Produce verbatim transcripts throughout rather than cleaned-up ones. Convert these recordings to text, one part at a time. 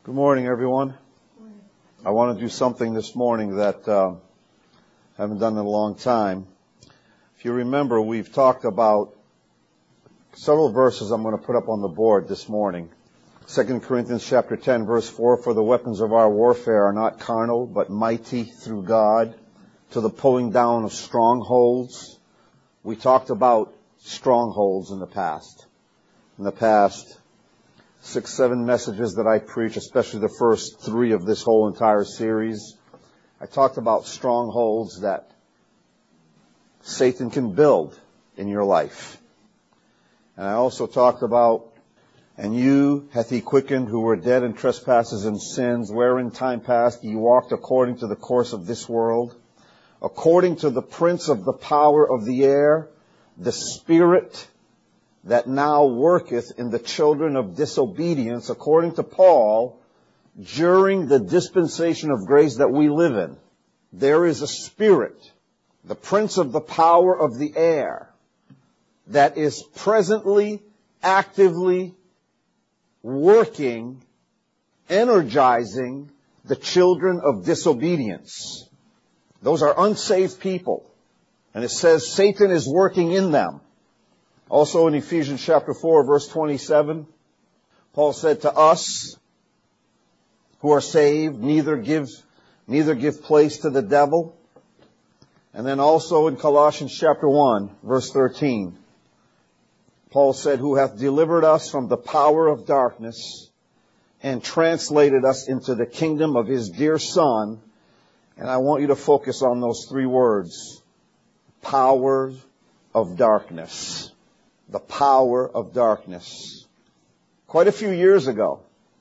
Good morning, everyone. I want to do something this morning that uh, I haven't done in a long time. If you remember, we've talked about several verses I'm going to put up on the board this morning. Second Corinthians chapter ten, verse four, for the weapons of our warfare are not carnal, but mighty through God to the pulling down of strongholds. We talked about strongholds in the past. In the past six, seven messages that I preach, especially the first three of this whole entire series, I talked about strongholds that Satan can build in your life. And I also talked about, and you hath he quickened who were dead in trespasses and sins, wherein time past ye walked according to the course of this world, according to the prince of the power of the air, the spirit that now worketh in the children of disobedience, according to Paul, during the dispensation of grace that we live in. There is a spirit, the prince of the power of the air, that is presently, actively working, energizing the children of disobedience. Those are unsaved people. And it says Satan is working in them. Also in Ephesians chapter four, verse twenty-seven, Paul said to us who are saved, neither give, neither give place to the devil. And then also in Colossians chapter one, verse thirteen, Paul said, who hath delivered us from the power of darkness and translated us into the kingdom of his dear Son. And I want you to focus on those three words, power of darkness. The power of darkness. Quite a few years ago,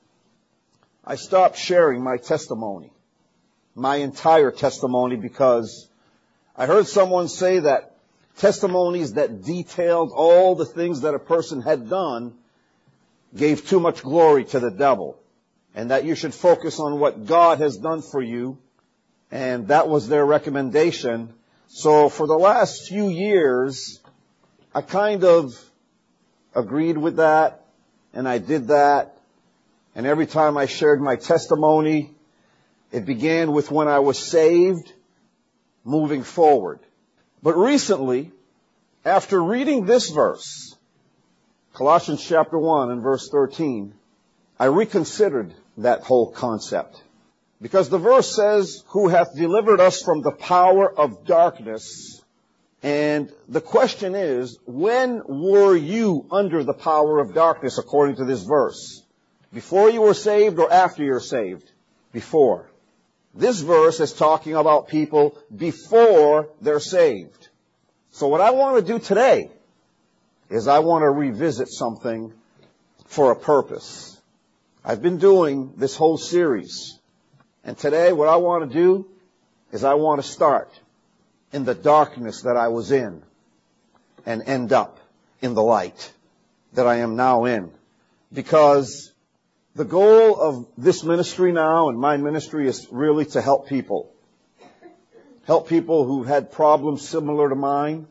I stopped sharing my testimony, my entire testimony, because I heard someone say that testimonies that detailed all the things that a person had done gave too much glory to the devil, and that you should focus on what God has done for you, and that was their recommendation. So for the last few years, I kind of agreed with that, and I did that. And every time I shared my testimony, it began with when I was saved, moving forward. But recently, after reading this verse, Colossians chapter one and verse thirteen, I reconsidered that whole concept. Because the verse says, who hath delivered us from the power of darkness. And the question is, when were you under the power of darkness according to this verse? Before you were saved or after you're saved? Before. This verse is talking about people before they're saved. So what I want to do today is I want to revisit something for a purpose. I've been doing this whole series. And today what I want to do is I want to start in the darkness that I was in and end up in the light that I am now in. Because the goal of this ministry now and my ministry is really to help people. Help people who had problems similar to mine.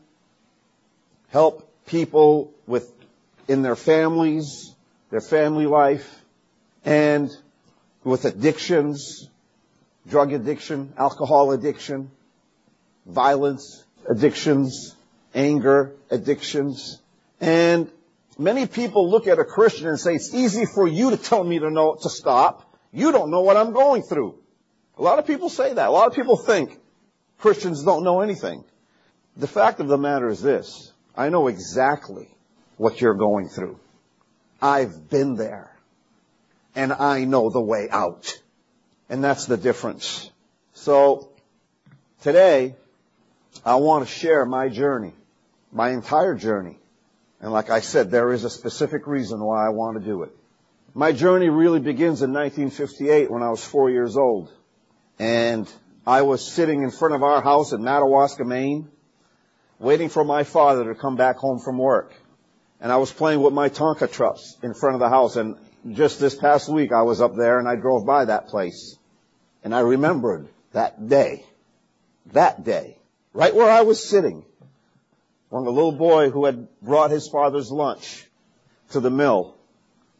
Help people with in their families, their family life, and with addictions, drug addiction, alcohol addiction, violence, addictions, anger, addictions. And many people look at a Christian and say, it's easy for you to tell me to know to stop. You don't know what I'm going through. A lot of people say that. A lot of people think Christians don't know anything. The fact of the matter is this. I know exactly what you're going through. I've been there. And I know the way out. And that's the difference. So today, I want to share my journey, my entire journey. And like I said, there is a specific reason why I want to do it. My journey really begins in nineteen fifty-eight when I was four years old. And I was sitting in front of our house in Madawaska, Maine, waiting for my father to come back home from work. And I was playing with my Tonka trucks in front of the house. And just this past week, I was up there and I drove by that place. And I remembered that day, that day, right where I was sitting, when the little boy who had brought his father's lunch to the mill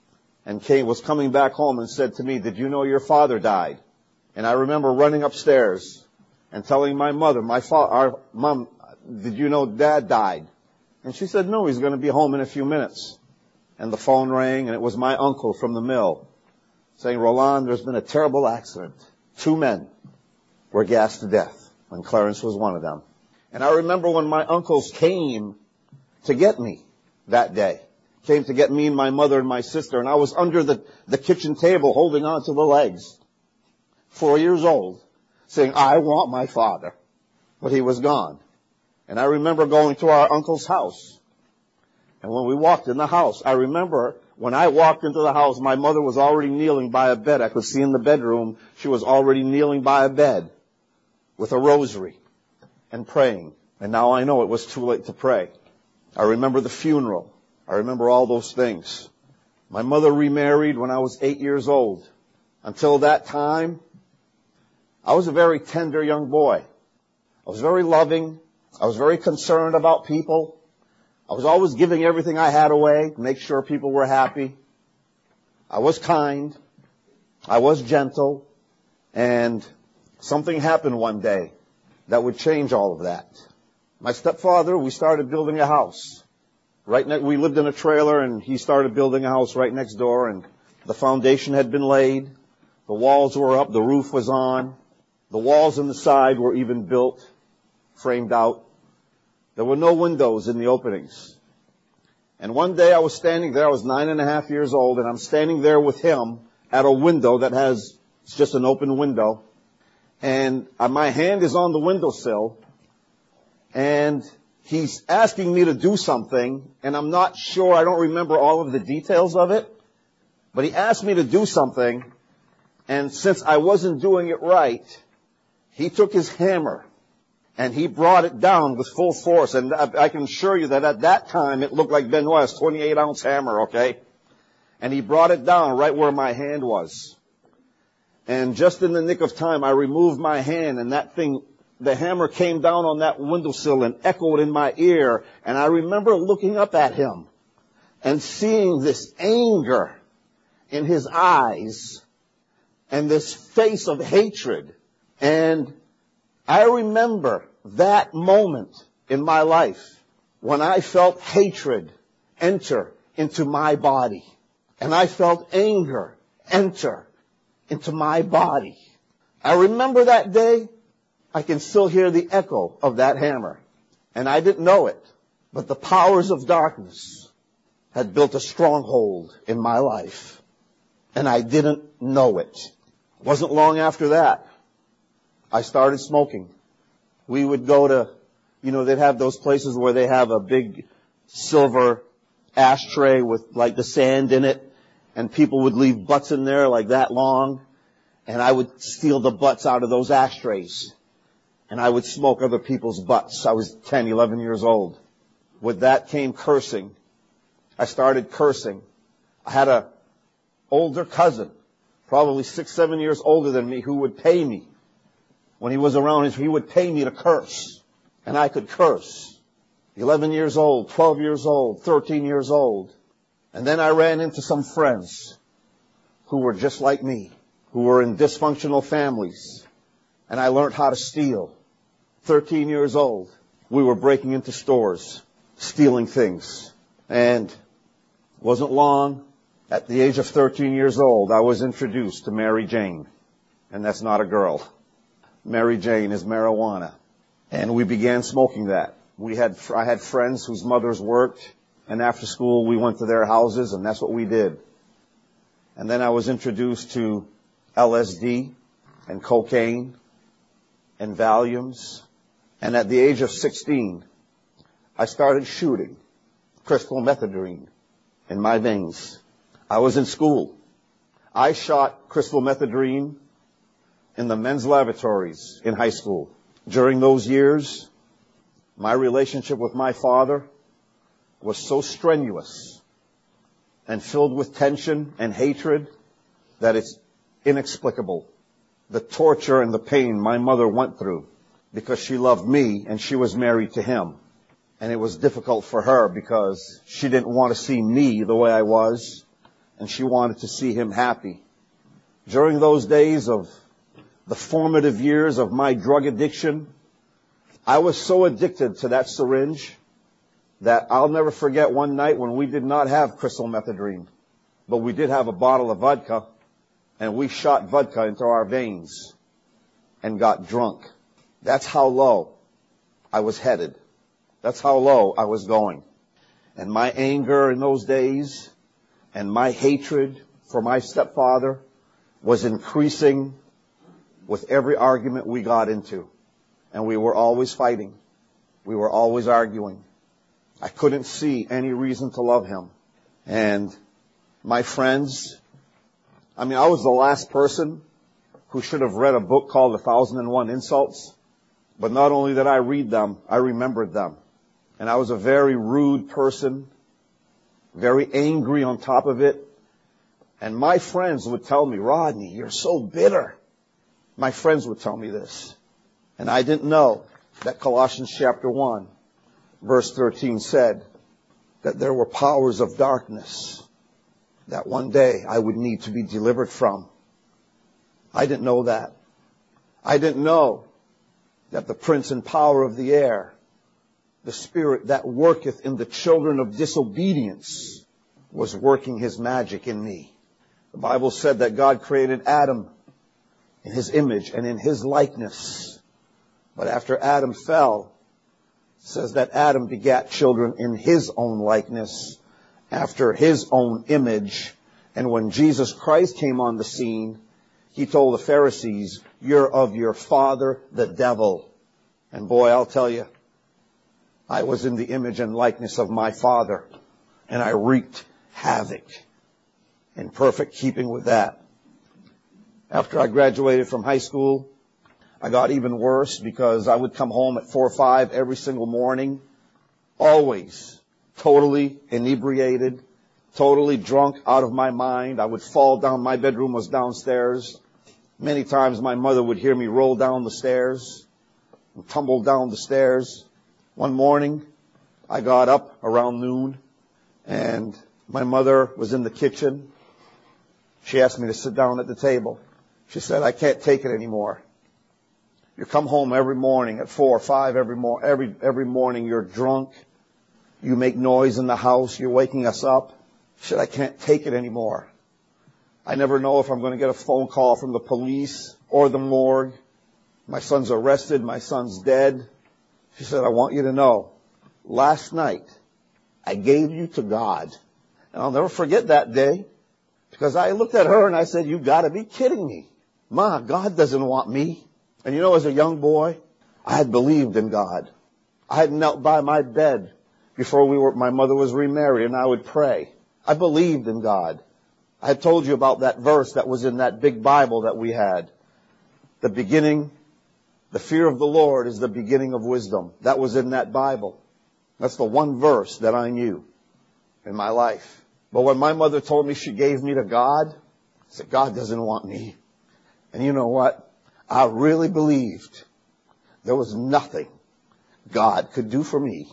and came, was coming back home and said to me, "Did you know your father died?" And I remember running upstairs and telling my mother, my fa- our mom, "Did you know Dad died?" And she said, "No, he's going to be home in a few minutes." And the phone rang, and it was my uncle from the mill saying, "Roland, there's been a terrible accident. Two men were gassed to death," and Clarence was one of them. And I remember when my uncles came to get me that day, came to get me and my mother and my sister, and I was under the, the kitchen table holding on to the legs, four years old, saying, "I want my father." But he was gone. And I remember going to our uncle's house. And when we walked in the house, I remember when I walked into the house, my mother was already kneeling by a bed. I could see in the bedroom, she was already kneeling by a bed with a rosary and praying. And now I know it was too late to pray. I remember the funeral. I remember all those things. My mother remarried when I was eight years old. Until that time, I was a very tender young boy. I was very loving. I was very concerned about people. I was always giving everything I had away to make sure people were happy. I was kind. I was gentle. And something happened one day that would change all of that. My stepfather, we started building a house. Right ne- we lived in a trailer, and he started building a house right next door, and the foundation had been laid. The walls were up. The roof was on. The walls on the side were even built, framed out. There were no windows in the openings. And one day I was standing there. I was nine and a half years old, and I'm standing there with him at a window that has, it's just an open window. And my hand is on the windowsill, and he's asking me to do something, and I'm not sure, I don't remember all of the details of it, but he asked me to do something, and since I wasn't doing it right, he took his hammer, and he brought it down with full force, and I can assure you that at that time, it looked like Benoit's twenty-eight ounce hammer, okay? And he brought it down right where my hand was. And just in the nick of time, I removed my hand, and that thing, the hammer came down on that windowsill and echoed in my ear. And I remember looking up at him and seeing this anger in his eyes and this face of hatred. And I remember that moment in my life when I felt hatred enter into my body. And I felt anger enter into my body. I remember that day. I can still hear the echo of that hammer. And I didn't know it, but the powers of darkness had built a stronghold in my life. And I didn't know it. It wasn't long after that, I started smoking. We would go to, you know, they'd have those places where they have a big silver ashtray with like the sand in it, and people would leave butts in there like that long, and I would steal the butts out of those ashtrays. And I would smoke other people's butts. I was ten, eleven years old. With that came cursing. I started cursing. I had a older cousin, probably six, seven years older than me, who would pay me. When he was around, he would pay me to curse. And I could curse. eleven years old, twelve years old, thirteen years old. And then I ran into some friends who were just like me, who were in dysfunctional families. And I learned how to steal. thirteen years old, we were breaking into stores, stealing things. And it wasn't long, at the age of thirteen years old, I was introduced to Mary Jane. And that's not a girl. Mary Jane is marijuana. And we began smoking that. We had, I had friends whose mothers worked, and after school we went to their houses, and that's what we did. And then I was introduced to L S D and cocaine and Valiums. And at the age of sixteen, I started shooting crystal methadone in my veins. I was in school. I shot crystal methadone in the men's lavatories in high school. During those years, my relationship with my father was so strenuous and filled with tension and hatred that it's inexplicable. The torture and the pain my mother went through because she loved me and she was married to him. And it was difficult for her because she didn't want to see me the way I was. and she wanted to see him happy. During those days of the formative years of my drug addiction, I was so addicted to that syringe that I'll never forget one night when we did not have crystal methadone, but we did have a bottle of vodka, and we shot vodka into our veins and got drunk. That's how low I was headed. That's how low I was going. And my anger in those days and my hatred for my stepfather was increasing with every argument we got into. And we were always fighting. We were always arguing. I couldn't see any reason to love him. And my friends, I mean, I was the last person who should have read a book called A Thousand and One Insults. But not only did I read them, I remembered them. And I was a very rude person, very angry on top of it. And my friends would tell me, Rodney, you're so bitter. My friends would tell me this. And I didn't know that Colossians chapter one, verse thirteen said that there were powers of darkness that one day I would need to be delivered from. I didn't know that. I didn't know that the prince and power of the air, the spirit that worketh in the children of disobedience, was working his magic in me. The Bible said that God created Adam in his image and in his likeness. But after Adam fell, it says that Adam begat children in his own likeness, after his own image. And when Jesus Christ came on the scene, he told the Pharisees, you're of your father, the devil. And boy, I'll tell you, I was in the image and likeness of my father, and I wreaked havoc in perfect keeping with that. After I graduated from high school, I got even worse because I would come home at four or five every single morning, always totally inebriated, totally drunk out of my mind. I would fall down. My bedroom was downstairs. Many times my mother would hear me roll down the stairs and tumble down the stairs. One morning, I got up around noon, and my mother was in the kitchen. She asked me to sit down at the table. She said, I can't take it anymore. You come home every morning at four or five every, mo- every, every morning. You're drunk. You make noise in the house. You're waking us up. She said, I can't take it anymore. I never know if I'm going to get a phone call from the police or the morgue. My son's arrested. My son's dead. She said, I want you to know, last night I gave you to God. And I'll never forget that day, because I looked at her and I said, you got to be kidding me. Ma, God doesn't want me. And you know, as a young boy, I had believed in God. I had knelt by my bed before we were, my mother was remarried, and I would pray. I believed in God. I had told you about that verse that was in that big Bible that we had. The beginning, the fear of the Lord is the beginning of wisdom. That was in that Bible. That's the one verse that I knew in my life. But when my mother told me she gave me to God, I said, God doesn't want me. And you know what? I really believed there was nothing God could do for me.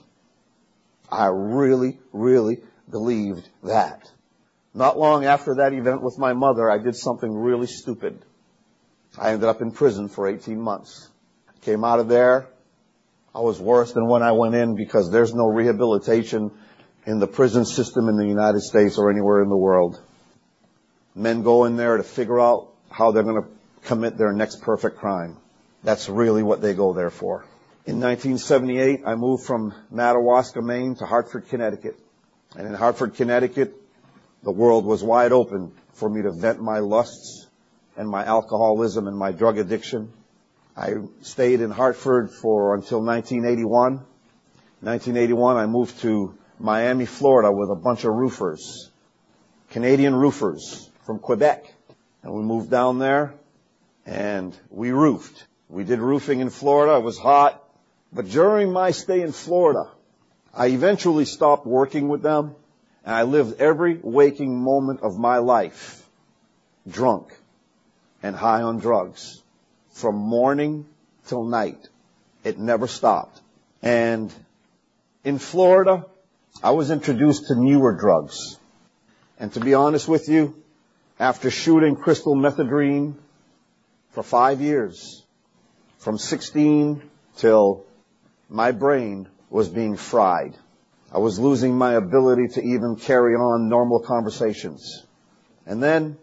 I really, really believed that. Not long after that event with my mother, I did something really stupid. I ended up in prison for eighteen months. Came out of there. I was worse than when I went in, because there's no rehabilitation in the prison system in the United States or anywhere in the world. Men go in there to figure out how they're going to commit their next perfect crime. That's really what they go there for. In nineteen seventy-eight, I moved from Madawaska, Maine to Hartford, Connecticut. And in Hartford, Connecticut, the world was wide open for me to vent my lusts and my alcoholism and my drug addiction. I stayed in Hartford for until nineteen eighty-one. nineteen eighty-one, I moved to Miami, Florida with a bunch of roofers, Canadian roofers from Quebec. And we moved down there and we roofed. We did roofing in Florida. It was hot. But during my stay in Florida, I eventually stopped working with them, and I lived every waking moment of my life drunk and high on drugs from morning till night. It never stopped. And in Florida, I was introduced to newer drugs. And to be honest with you, after shooting crystal methadone for five years, from sixteen till my brain was being fried, I was losing my ability to even carry on normal conversations. And then,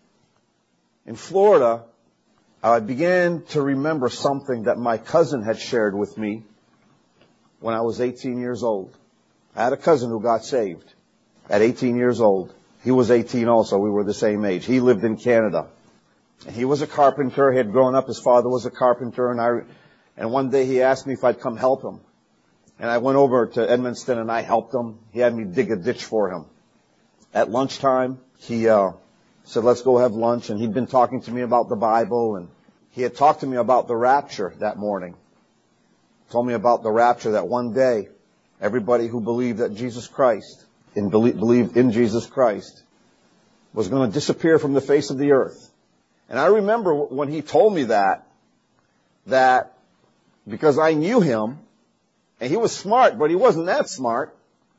in Florida, I began to remember something that my cousin had shared with me when I was eighteen years old. I had a cousin who got saved at eighteen years old. He was eighteen also. We were the same age. He lived in Canada. And he was a carpenter. He had grown up. His father was a carpenter. And I, and one day he asked me if I'd come help him. And I went over to Edmundston and I helped him. He had me dig a ditch for him. At lunchtime, he uh, said, let's go have lunch. And he'd been talking to me about the Bible. And he had talked to me about the rapture that morning. Told me about the rapture, that one day, everybody who believed that Jesus Christ, in believe, believed in Jesus Christ, was going to disappear from the face of the earth. And I remember when he told me that, that because I knew him, and he was smart, but he wasn't that smart.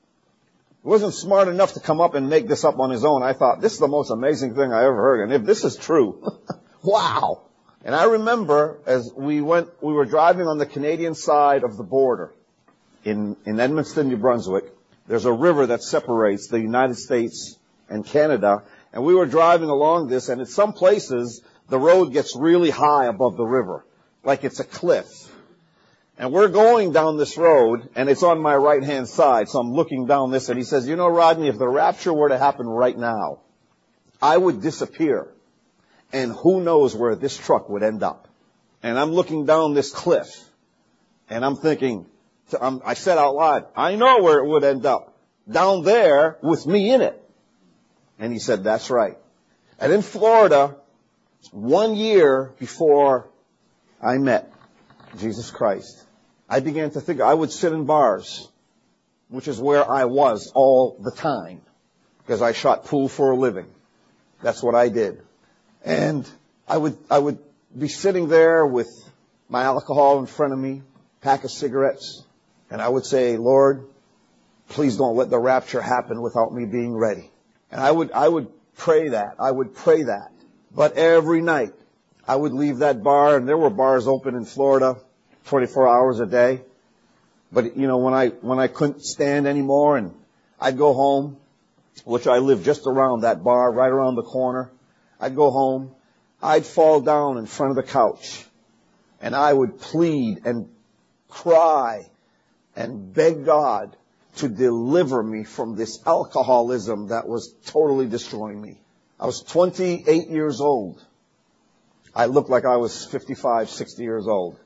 He wasn't smart enough to come up and make this up on his own. I thought, this is the most amazing thing I ever heard. And if this is true, wow. And I remember as we went, we were driving on the Canadian side of the border in, in Edmundston, New Brunswick. There's a river that separates the United States and Canada. And we were driving along this, and in some places, the road gets really high above the river, like it's a cliff. And we're going down this road, and it's on my right-hand side, so I'm looking down this, and he says, you know, Rodney, if the rapture were to happen right now, I would disappear, and who knows where this truck would end up. And I'm looking down this cliff, and I'm thinking, I said out loud, I know where it would end up, down there with me in it. And he said, that's right. And in Florida, one year before I met Jesus Christ, I began to think I would sit in bars, which is where I was all the time, because I shot pool for a living. That's what I did. And I would, I would be sitting there with my alcohol in front of me, pack of cigarettes, and I would say, Lord, please don't let the rapture happen without me being ready. And I would, I would pray that. I would pray that. But every night, I would leave that bar, and there were bars open in Florida twenty-four hours a day. But, you know, when I, when I couldn't stand anymore, and I'd go home, which I lived just around that bar, right around the corner. I'd go home. I'd fall down in front of the couch, and I would plead and cry and beg God to deliver me from this alcoholism that was totally destroying me. I was twenty-eight years old. I looked like I was fifty-five, sixty years old.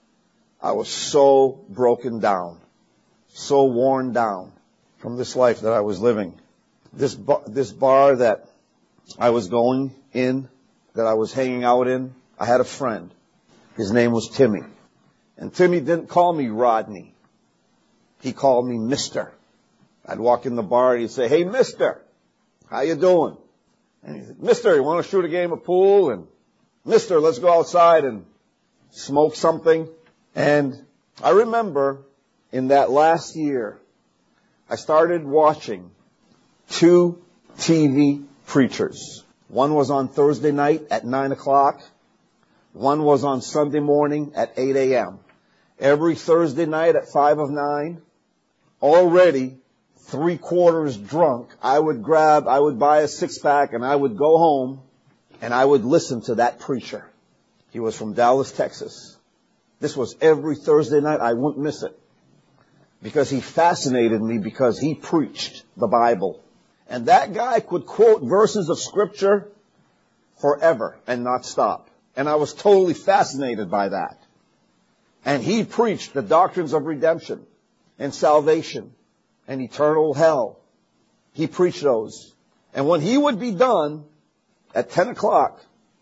I was so broken down, so worn down from this life that I was living. This bar, this bar that I was going in, that I was hanging out in, I had a friend. His name was Timmy. And Timmy didn't call me Rodney. He called me Mister. I'd walk in the bar and he'd say, hey, Mister, how you doing? And he said, Mister, you want to shoot a game of pool? And Mister, let's go outside and smoke something. And I remember in that last year, I started watching two T V preachers. One was on Thursday night at nine o'clock. One was on Sunday morning at eight a.m. Every Thursday night at five of nine, already three quarters drunk, I would grab, I would buy a six pack and I would go home and I would listen to that preacher. He was from Dallas, Texas. This was every Thursday night. I wouldn't miss it because he fascinated me because he preached the Bible. And that guy could quote verses of scripture forever and not stop. And I was totally fascinated by that. And he preached the doctrines of redemption and salvation and eternal hell. He preached those. And when he would be done at ten o'clock,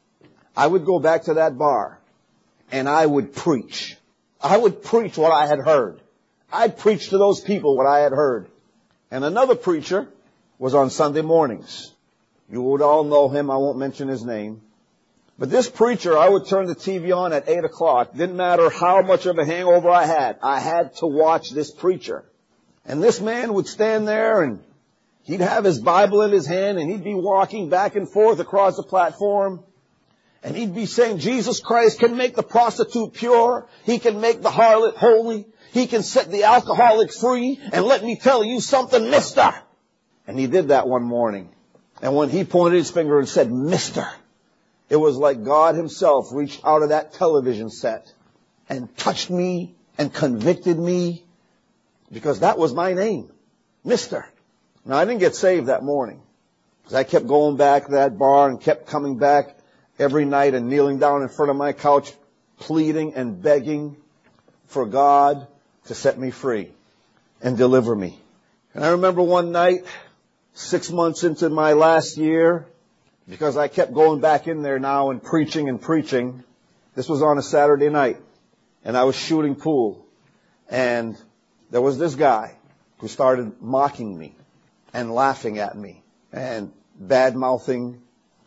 I would go back to that bar and I would preach. I would preach what I had heard. I'd preach to those people what I had heard. And another preacher was on Sunday mornings. You would all know him. I won't mention his name. But this preacher, I would turn the T V on at eight o'clock. Didn't matter how much of a hangover I had. I had to watch this preacher. And this man would stand there and He'd have his Bible in his hand and he'd be walking back and forth across the platform. And he'd be saying, Jesus Christ can make the prostitute pure. He can make the harlot holy. He can set the alcoholic free. And let me tell you something, mister. And he did that one morning. And when he pointed his finger and said, mister, it was like God himself reached out of that television set and touched me and convicted me, because that was my name, mister. Now, I didn't get saved that morning, because I kept going back to that bar and kept coming back every night and kneeling down in front of my couch, pleading and begging for God to set me free and deliver me. And I remember one night, six months into my last year, because I kept going back in there now and preaching and preaching. This was on a Saturday night, and I was shooting pool. And there was this guy who started mocking me and laughing at me and bad-mouthing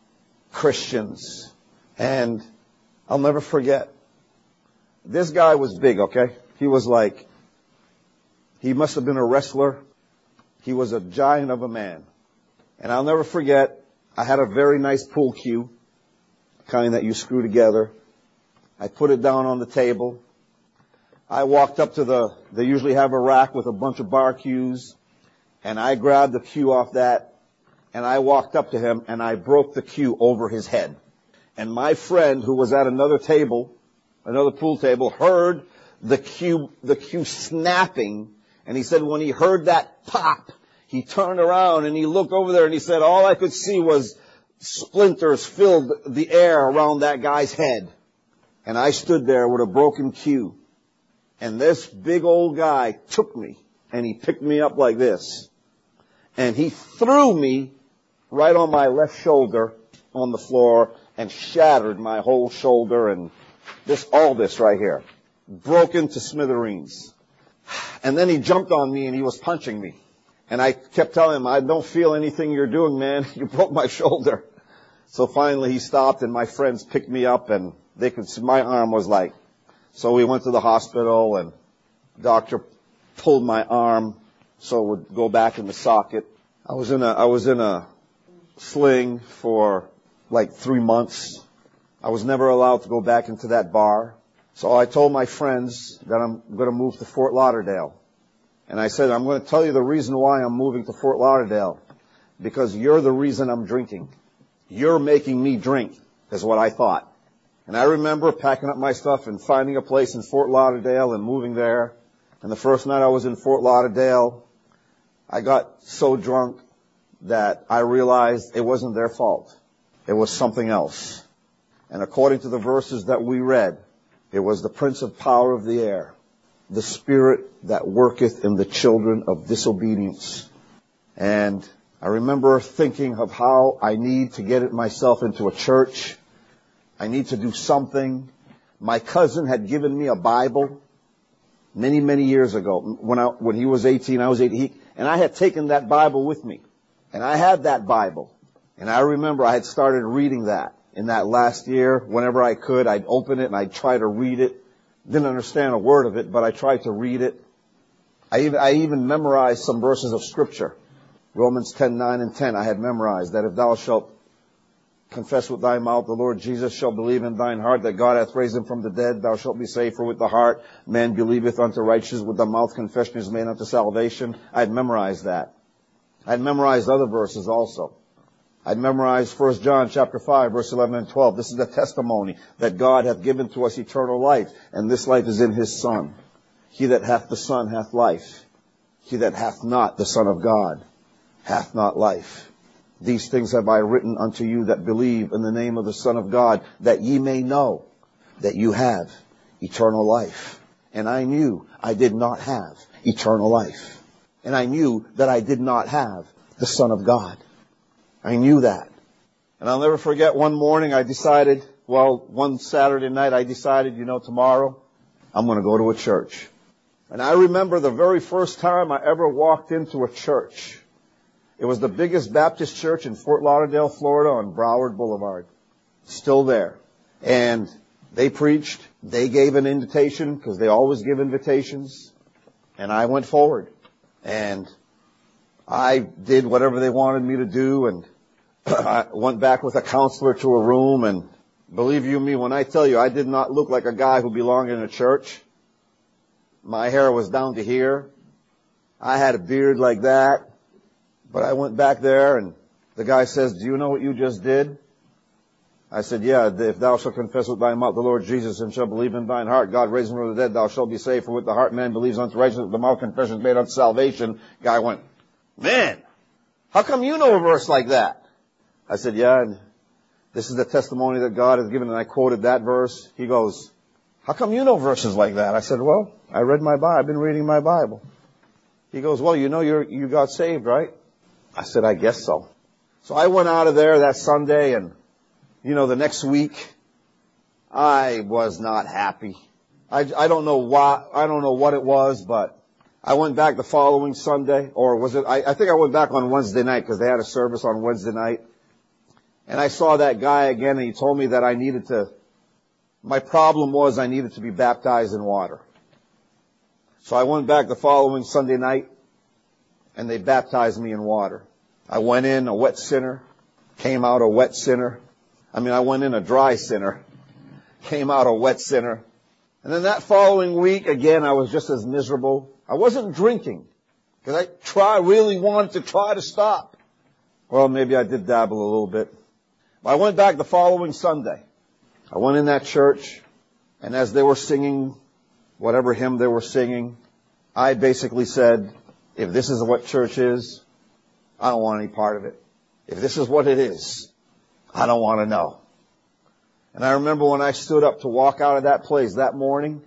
Christians. And I'll never forget. This guy was big, okay? He was like, he must have been a wrestler. He was a giant of a man. And I'll never forget, I had a very nice pool cue, kind that you screw together. I put it down on the table. I walked up to the, they usually have a rack with a bunch of bar cues, and I grabbed the cue off that, and I walked up to him, and I broke the cue over his head. And my friend, who was at another table, another pool table, heard the cue, the cue snapping, and he said when he heard that pop, he turned around and he looked over there and he said, all I could see was splinters filled the air around that guy's head. And I stood there with a broken cue. And this big old guy took me and he picked me up like this. And he threw me right on my left shoulder on the floor and shattered my whole shoulder and this, all this right here. Broken to smithereens. And then he jumped on me and he was punching me. And I kept telling him, I don't feel anything you're doing, man. You broke my shoulder. So finally he stopped and my friends picked me up and they could see my arm was like, so we went to the hospital and the doctor pulled my arm so it would go back in the socket. I was in a, I was in a sling for like three months. I was never allowed to go back into that bar. So I told my friends that I'm going to move to Fort Lauderdale. And I said, I'm going to tell you the reason why I'm moving to Fort Lauderdale. Because you're the reason I'm drinking. You're making me drink, is what I thought. And I remember packing up my stuff and finding a place in Fort Lauderdale and moving there. And the first night I was in Fort Lauderdale, I got so drunk that I realized it wasn't their fault. It was something else. And according to the verses that we read, it was the prince of power of the air, the spirit that worketh in the children of disobedience. And I remember thinking of how I need to get it myself into a church. I need to do something. My cousin had given me a Bible many, many years ago. When I, when he was eighteen, I was eighteen. He, and I had taken that Bible with me. And I had that Bible. And I remember I had started reading that in that last year. Whenever I could, I'd open it and I'd try to read it. Didn't understand a word of it, but I tried to read it. I even, I even memorized some verses of Scripture. Romans ten, nine and ten I had memorized, that if thou shalt confess with thy mouth the Lord Jesus, shall believe in thine heart that God hath raised him from the dead, thou shalt be saved. For with the heart man believeth unto righteousness, with the mouth confession is made unto salvation. I had memorized that. I had memorized other verses also. I'd memorized First John chapter five, verse eleven and twelve. This is the testimony that God hath given to us eternal life, and this life is in his Son. He that hath the Son hath life. He that hath not the Son of God hath not life. These things have I written unto you that believe in the name of the Son of God, that ye may know that you have eternal life. And I knew I did not have eternal life. And I knew that I did not have the Son of God. I knew that. And I'll never forget one morning I decided, well, one Saturday night I decided, you know, tomorrow I'm going to go to a church. And I remember the very first time I ever walked into a church. It was the biggest Baptist church in Fort Lauderdale, Florida on Broward Boulevard. Still there. And they preached. They gave an invitation because they always give invitations. And I went forward. And I did whatever they wanted me to do, and I went back with a counselor to a room, and believe you me when I tell you, I did not look like a guy who belonged in a church. My hair was down to here. I had a beard like that. But I went back there, and the guy says, do you know what you just did? I said, yeah, if thou shalt confess with thy mouth the Lord Jesus and shalt believe in thine heart, God raised him from the dead, thou shalt be saved. For with the heart man believes unto righteousness, with the mouth confession is made unto salvation. Guy went, man, how come you know a verse like that? I said, yeah, and this is the testimony that God has given, and I quoted that verse. He goes, how come you know verses like that? I said, well, I read my Bible. I've been reading my Bible. He goes, well, you know you're, you got saved, right? I said, I guess so. So I went out of there that Sunday, and, you know, the next week, I was not happy. I, I don't know why, I don't know what it was, but I went back the following Sunday, or was it, I, I think I went back on Wednesday night, because they had a service on Wednesday night. And I saw that guy again, and he told me that I needed to, my problem was I needed to be baptized in water. So I went back the following Sunday night, and they baptized me in water. I went in a wet sinner, came out a wet sinner. I mean, I went in a dry sinner, came out a wet sinner. And then that following week, again, I was just as miserable. I wasn't drinking, because I try, really wanted to try to stop. Well, maybe I did dabble a little bit. But I went back the following Sunday. I went in that church, and as they were singing whatever hymn they were singing, I basically said, if this is what church is, I don't want any part of it. If this is what it is, I don't want to know. And I remember when I stood up to walk out of that place that morning,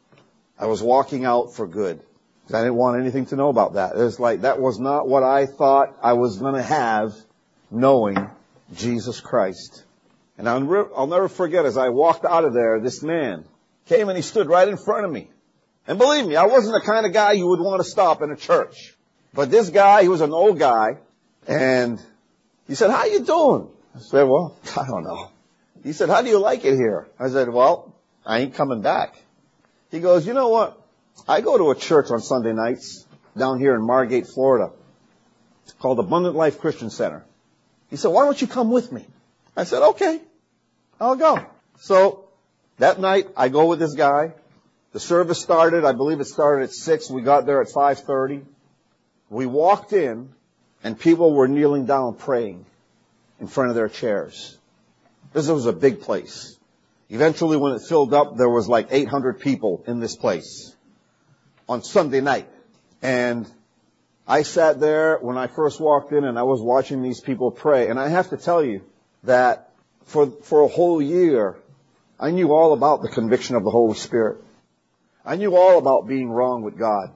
I was walking out for good. I didn't want anything to know about that. It was like, that was not what I thought I was going to have, knowing Jesus Christ. And I'll, re- I'll never forget, as I walked out of there, this man came and he stood right in front of me. And believe me, I wasn't the kind of guy you would want to stop in a church. But this guy, he was an old guy, and he said, how you doing? I said, well, I don't know. He said, how do you like it here? I said, well, I ain't coming back. He goes, you know what? I go to a church on Sunday nights down here in Margate, Florida. It's called Abundant Life Christian Center. He said, why don't you come with me? I said, okay, I'll go. So that night, I go with this guy. The service started, I believe it started at six. We got there at five thirty. We walked in, and people were kneeling down praying in front of their chairs. This was a big place. Eventually, when it filled up, there was like eight hundred people in this place on Sunday night. And I sat there when I first walked in, and I was watching these people pray. And I have to tell you that for, for a whole year, I knew all about the conviction of the Holy Spirit. I knew all about being wrong with God.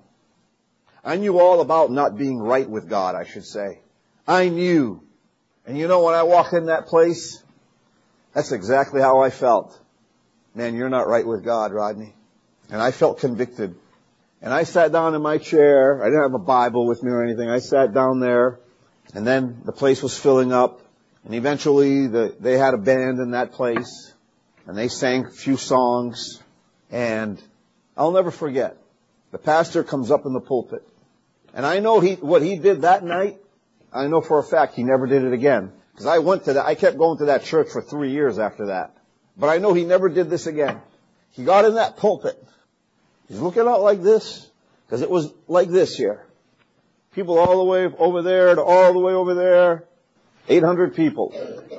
I knew all about not being right with God, I should say. I knew. And you know, when I walked in that place, that's exactly how I felt. Man, you're not right with God, Rodney. And I felt convicted. And I sat down in my chair. I didn't have a Bible with me or anything. I sat down there, and then the place was filling up. And eventually, the, they had a band in that place, and they sang a few songs. And I'll never forget, the pastor comes up in the pulpit. And I know he what he did that night, I know for a fact he never did it again. Because I went to that, I kept going to that church for three years after that. But I know he never did this again. He got in that pulpit. He's looking out like this, because it was like this here. People all the way over there to all the way over there. eight hundred people.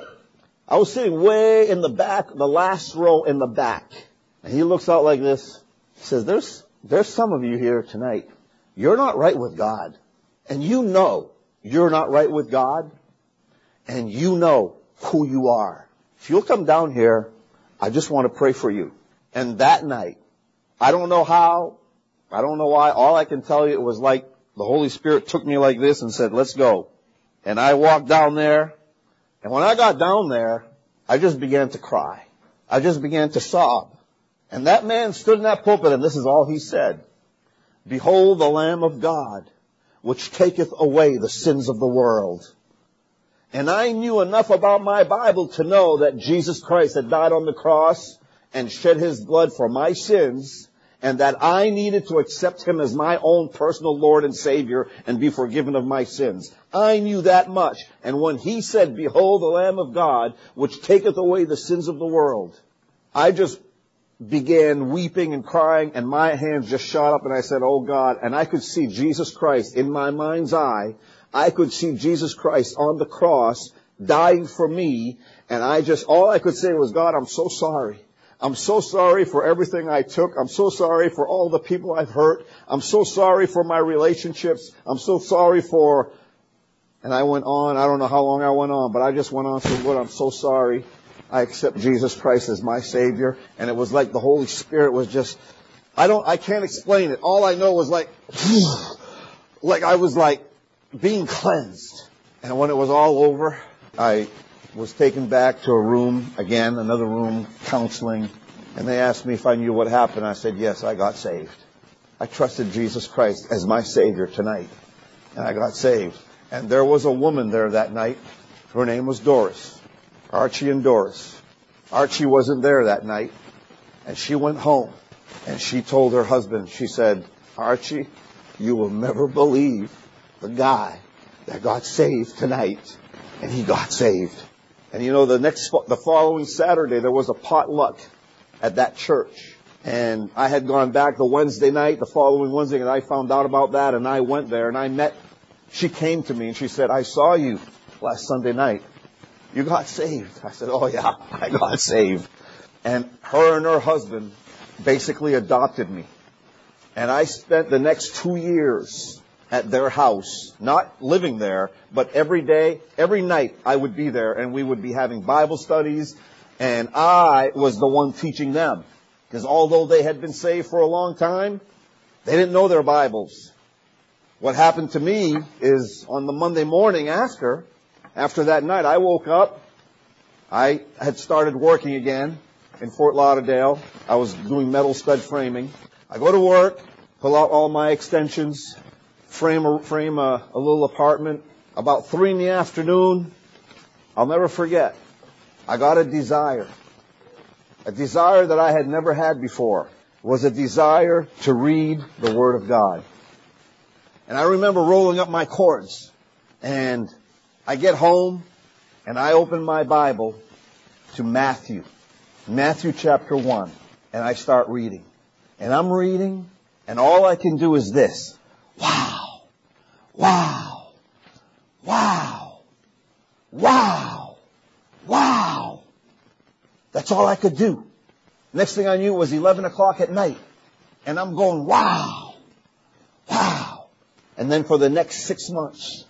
I was sitting way in the back, the last row in the back. And he looks out like this. He says, there's, there's some of you here tonight. You're not right with God. And you know you're not right with God. And you know who you are. If you'll come down here, I just want to pray for you. And that night, I don't know how, I don't know why, all I can tell you, it was like the Holy Spirit took me like this and said, let's go. And I walked down there, and when I got down there, I just began to cry. I just began to sob. And that man stood in that pulpit, and this is all he said. Behold the Lamb of God, which taketh away the sins of the world. And I knew enough about my Bible to know that Jesus Christ had died on the cross and shed His blood for my sins, and that I needed to accept him as my own personal Lord and Savior and be forgiven of my sins. I knew that much. And when he said, behold the Lamb of God, which taketh away the sins of the world, I just began weeping and crying, and my hands just shot up, and I said, oh God, and I could see Jesus Christ in my mind's eye. I could see Jesus Christ on the cross dying for me, and I just, all I could say was, God, I'm so sorry. I'm so sorry for everything I took. I'm so sorry for all the people I've hurt. I'm so sorry for my relationships. I'm so sorry for, and I went on, I don't know how long I went on, but I just went on saying, Lord, I'm so sorry. I accept Jesus Christ as my Savior. And it was like the Holy Spirit was just, I don't, I can't explain it. All I know was like, like I was like being cleansed. And when it was all over, I was taken back to a room, again, another room, counseling. And they asked me if I knew what happened. I said, yes, I got saved. I trusted Jesus Christ as my Savior tonight. And I got saved. And there was a woman there that night. Her name was Doris. Archie and Doris. Archie wasn't there that night. And she went home. And she told her husband, she said, Archie, you will never believe the guy that got saved tonight. And he got saved. And you know, the next, the following Saturday, there was a potluck at that church. And I had gone back the Wednesday night, the following Wednesday, and I found out about that, and I went there, and I met, she came to me, and she said, I saw you last Sunday night. You got saved. I said, oh yeah, I got saved. And her and her husband basically adopted me. And I spent the next two years at their house, not living there, but every day, every night I would be there, and we would be having Bible studies, and I was the one teaching them. Because although they had been saved for a long time, they didn't know their Bibles. What happened to me is on the Monday morning after, after that night, I woke up. I had started working again in Fort Lauderdale. I was doing metal stud framing. I go to work, pull out all my extensions, frame a, frame a, a little apartment. About three in the afternoon, I'll never forget, I got a desire. A desire that I had never had before was a desire to read the Word of God. And I remember rolling up my cords, and I get home, and I open my Bible to Matthew. Matthew chapter one. And I start reading. And I'm reading, and all I can do is this. Wow. Wow. Wow. Wow. Wow. That's all I could do. Next thing I knew it was eleven o'clock at night. And I'm going, wow. Wow. And then for the next six months,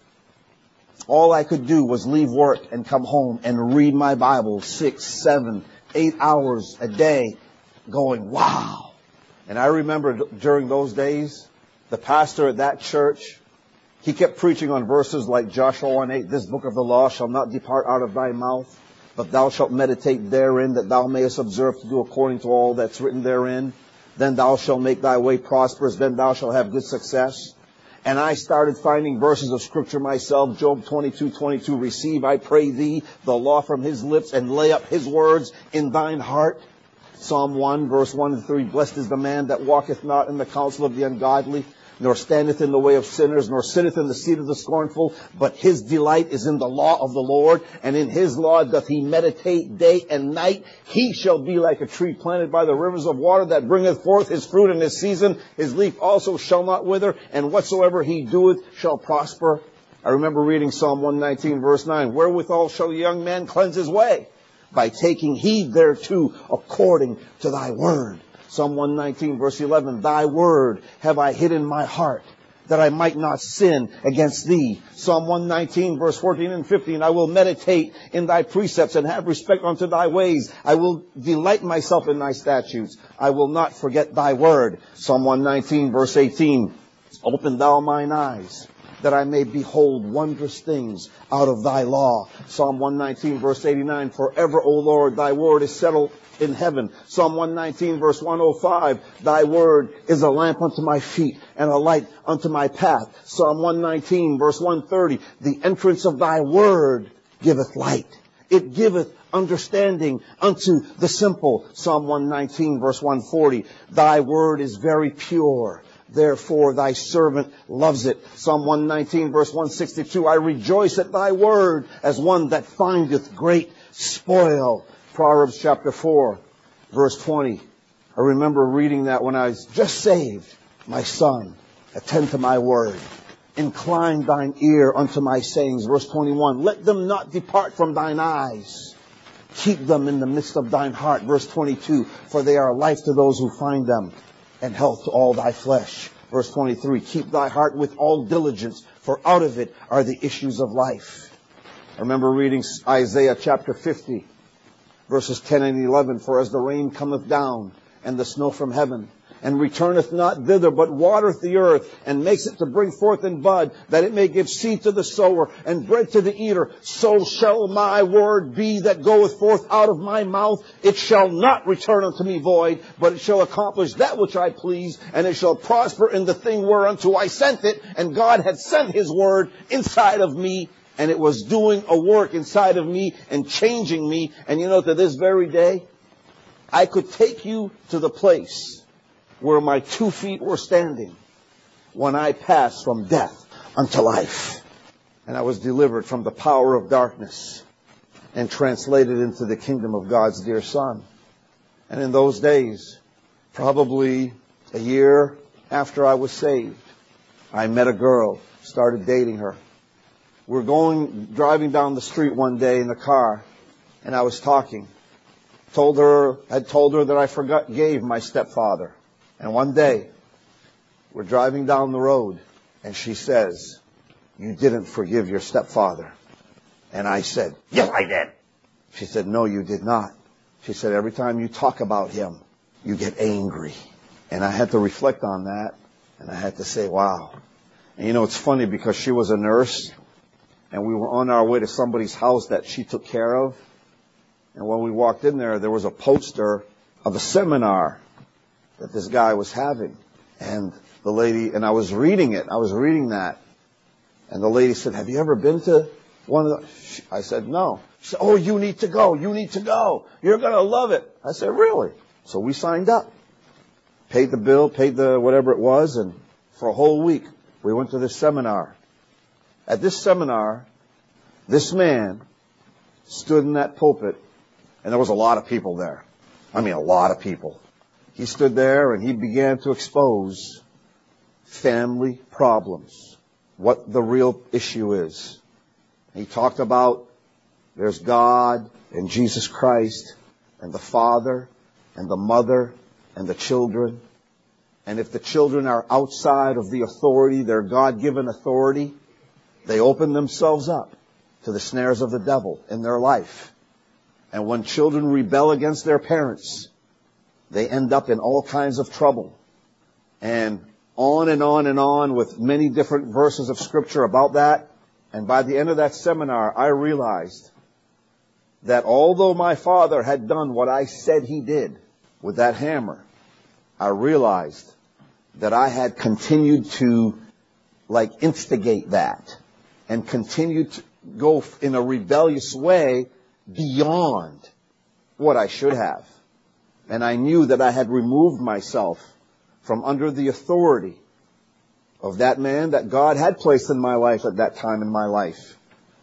all I could do was leave work and come home and read my Bible six, seven, eight hours a day going, wow. And I remember during those days, the pastor at that church, he kept preaching on verses like Joshua one eight, this book of the law shall not depart out of thy mouth, but thou shalt meditate therein, that thou mayest observe to do according to all that's written therein. Then thou shalt make thy way prosperous, then thou shalt have good success. And I started finding verses of Scripture myself. Job twenty-two twenty-two, receive, I pray thee, the law from his lips, and lay up his words in thine heart. Psalm one, verse one and three, blessed is the man that walketh not in the counsel of the ungodly, nor standeth in the way of sinners, nor sitteth in the seat of the scornful, but his delight is in the law of the Lord, and in his law doth he meditate day and night. He shall be like a tree planted by the rivers of water, that bringeth forth his fruit in his season. His leaf also shall not wither, and whatsoever he doeth shall prosper. I remember reading Psalm one nineteen, verse nine, wherewithal shall a young man cleanse his way? By taking heed thereto according to thy word. Psalm one nineteen, verse eleven, thy word have I hid in my heart, that I might not sin against thee. Psalm one nineteen, verse fourteen and fifteen, I will meditate in thy precepts and have respect unto thy ways. I will delight myself in thy statutes. I will not forget thy word. Psalm one nineteen, verse eighteen, open thou mine eyes, that I may behold wondrous things out of thy law. Psalm one nineteen, verse eighty-nine, forever, O Lord, thy word is settled in heaven. Psalm one nineteen, verse one oh five, thy word is a lamp unto my feet and a light unto my path. Psalm one nineteen, verse one thirty, the entrance of thy word giveth light, It giveth understanding unto the simple. Psalm one nineteen, verse one forty. Thy word is very pure. Therefore thy servant loves it. Psalm one nineteen, verse one sixty-two. I rejoice at thy word as one that findeth great spoil. Proverbs chapter four, verse twenty. I remember reading that when I was just saved. My son, attend to my word. Incline thine ear unto my sayings. Verse twenty-one. Let them not depart from thine eyes. Keep them in the midst of thine heart. Verse twenty-two. For they are life to those who find them, and health to all thy flesh. Verse twenty-three. Keep thy heart with all diligence, for out of it are the issues of life. I remember reading Isaiah chapter fifty, verses ten and eleven. For as the rain cometh down, and the snow from heaven, and returneth not thither, but watereth the earth, and makes it to bring forth in bud, that it may give seed to the sower, and bread to the eater, so shall my word be that goeth forth out of my mouth. It shall not return unto me void, but it shall accomplish that which I please, and it shall prosper in the thing whereunto I sent it. And God had sent His word inside of me, and it was doing a work inside of me and changing me. And you know, to this very day, I could take you to the place where my two feet were standing when I passed from death unto life. And I was delivered from the power of darkness and translated into the kingdom of God's dear Son. And in those days, probably a year after I was saved, I met a girl, started dating her. We're going, driving down the street one day in the car, and I was talking. Told her, had told her that I forgot, gave my stepfather. And one day, we're driving down the road, and she says, you didn't forgive your stepfather. And I said, yes, I did. She said, no, you did not. She said, every time you talk about him, you get angry. And I had to reflect on that, and I had to say, wow. And you know, it's funny because she was a nurse, and we were on our way to somebody's house that she took care of. And when we walked in there, there was a poster of a seminar that this guy was having. And the lady, and I was reading it, I was reading that. And the lady said, have you ever been to one of the, I said, no. She said, oh, you need to go, you need to go. You're going to love it. I said, really? So we signed up. Paid the bill, paid the whatever it was, and for a whole week, we went to this seminar. At this seminar, this man stood in that pulpit, and there was a lot of people there. I mean, a lot of people. He stood there and he began to expose family problems, what the real issue is. He talked about there's God and Jesus Christ and the Father and the mother and the children. And if the children are outside of the authority, their God-given authority, they open themselves up to the snares of the devil in their life. And when children rebel against their parents, they end up in all kinds of trouble. And on and on and on with many different verses of Scripture about that. And by the end of that seminar, I realized that although my father had done what I said he did with that hammer, I realized that I had continued to, like, instigate that and continued to go in a rebellious way beyond what I should have. And I knew that I had removed myself from under the authority of that man that God had placed in my life at that time in my life.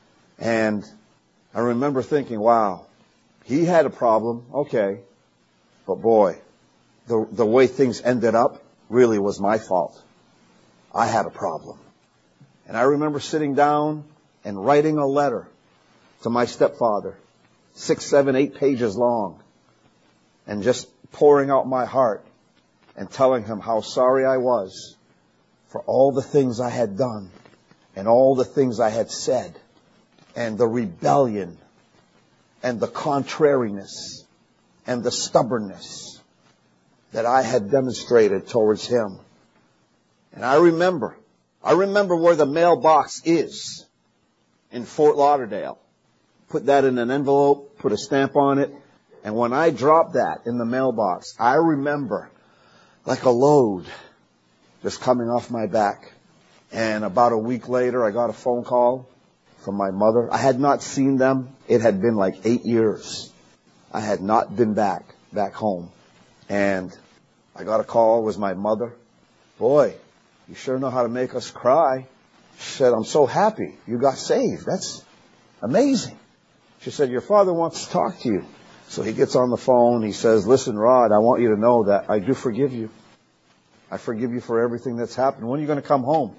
And I remember thinking, wow, he had a problem, okay. But boy, the, the way things ended up really was my fault. I had a problem. And I remember sitting down and writing a letter to my stepfather, six, seven, eight pages long, and just pouring out my heart and telling him how sorry I was for all the things I had done and all the things I had said and the rebellion and the contrariness and the stubbornness that I had demonstrated towards him. And I remember, I remember where the mailbox is in Fort Lauderdale. Put that in an envelope, put a stamp on it, and when I dropped that in the mailbox, I remember like a load just coming off my back. And about a week later, I got a phone call, from my mother. I had not seen them. It had been like eight years. I had not been back, back home. And I got a call. It was my mother. Boy, you sure know how to make us cry. She said, I'm so happy you got saved. That's amazing. She said, your father wants to talk to you. So he gets on the phone. He says, listen, Rod, I want you to know that I do forgive you. I forgive you for everything that's happened. When are you going to come home?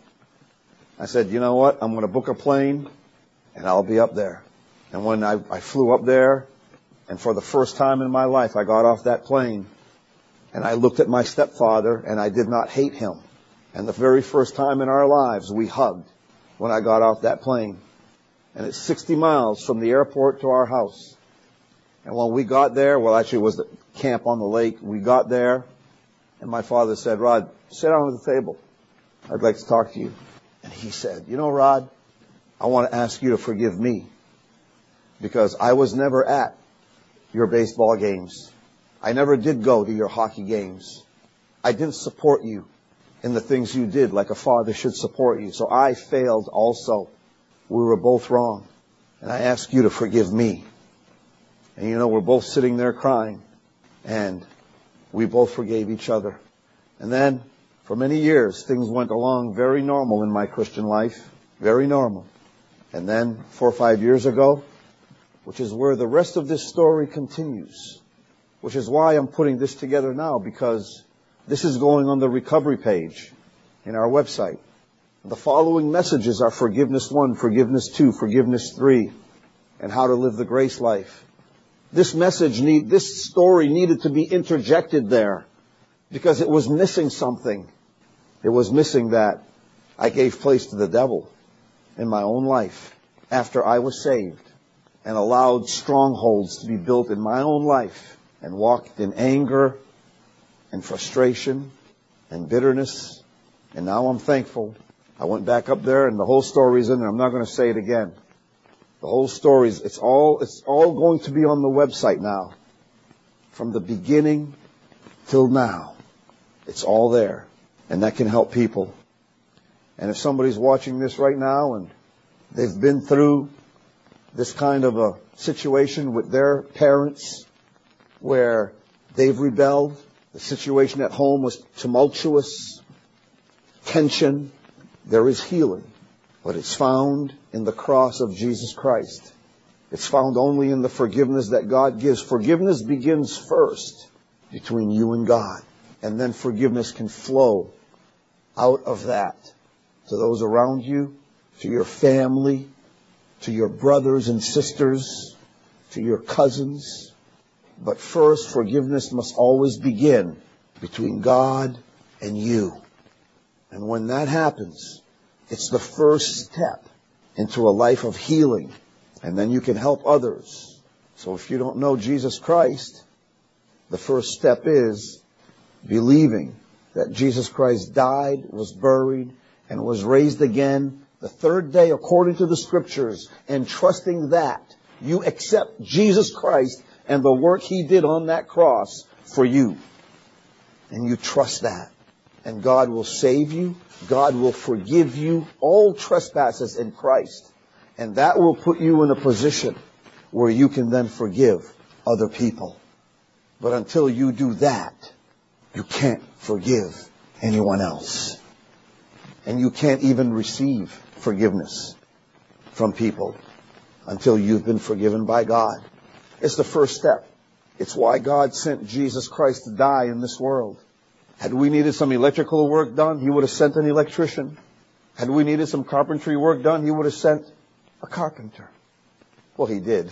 I said, you know what? I'm going to book a plane and I'll be up there. And when I, I flew up there, and for the first time in my life, I got off that plane and I looked at my stepfather and I did not hate him. And the very first time in our lives, we hugged when I got off that plane. And it's sixty miles from the airport to our house. And when we got there, well, actually it was the camp on the lake. We got there and my father said, Rod, sit down at the table. I'd like to talk to you. And he said, you know, Rod, I want to ask you to forgive me because I was never at your baseball games. I never did go to your hockey games. I didn't support you in the things you did like a father should support you. So I failed also. We were both wrong. And I ask you to forgive me. And you know, we're both sitting there crying. And we both forgave each other. And then, for many years, things went along very normal in my Christian life. Very normal. And then, four or five years ago, which is where the rest of this story continues, which is why I'm putting this together now, because this is going on the recovery page in our website. The following messages are forgiveness one, forgiveness two, forgiveness three, and how to live the grace life. This message need, this story needed to be interjected there because it was missing something. It was missing that I gave place to the devil in my own life after I was saved and allowed strongholds to be built in my own life and walked in anger and frustration and bitterness. And now I'm thankful. I went back up there and the whole story's in there. I'm not going to say it again. The whole story's, it's all, it's all going to be on the website now. From the beginning till now. It's all there. And that can help people. And if somebody's watching this right now and they've been through this kind of a situation with their parents where they've rebelled, the situation at home was tumultuous, tension, there is healing. But it's found in the cross of Jesus Christ. It's found only in the forgiveness that God gives. Forgiveness begins first between you and God. And then forgiveness can flow out of that to those around you, to your family, to your brothers and sisters, to your cousins. But first, forgiveness must always begin between God and you. And when that happens, it's the first step into a life of healing. And then you can help others. So if you don't know Jesus Christ, the first step is believing that Jesus Christ died, was buried, and was raised again the third day according to the Scriptures, and trusting that you accept Jesus Christ and the work He did on that cross for you. And you trust that. And God will save you. God will forgive you all trespasses in Christ. And that will put you in a position where you can then forgive other people. But until you do that, you can't forgive anyone else. And you can't even receive forgiveness from people until you've been forgiven by God. It's the first step. It's why God sent Jesus Christ to die in this world. Had we needed some electrical work done, He would have sent an electrician. Had we needed some carpentry work done, He would have sent a carpenter. Well, He did.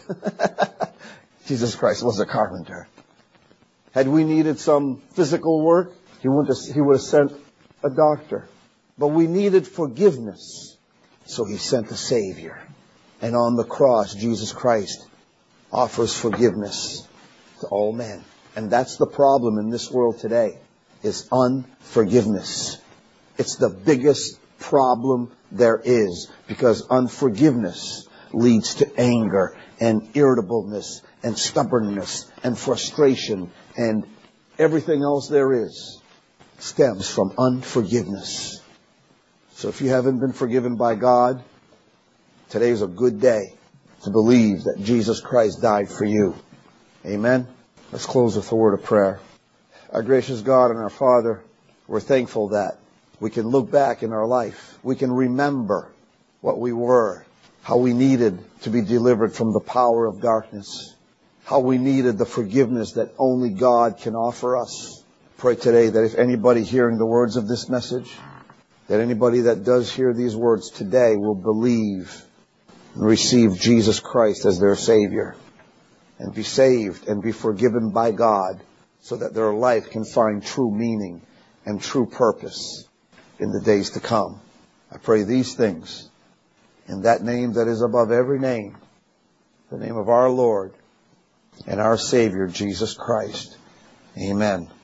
Jesus Christ was a carpenter. Had we needed some physical work, He would have, he would have sent a doctor. But we needed forgiveness. So He sent a Savior. And on the cross, Jesus Christ offers forgiveness to all men. And that's the problem in this world today, is unforgiveness. It's the biggest problem there is, because unforgiveness leads to anger and irritableness and stubbornness and frustration, and everything else there is stems from unforgiveness. So if you haven't been forgiven by God, Today is a good day to believe that Jesus Christ died for you. Amen. Let's close with a word of prayer. Our gracious God and our Father, we're thankful that we can look back in our life. We can remember what we were, how we needed to be delivered from the power of darkness, how we needed the forgiveness that only God can offer us. Pray today that if anybody hearing the words of this message, that anybody that does hear these words today will believe and receive Jesus Christ as their Savior and be saved and be forgiven by God so that their life can find true meaning and true purpose in the days to come. I pray these things in that name that is above every name, the name of our Lord and our Savior, Jesus Christ. Amen.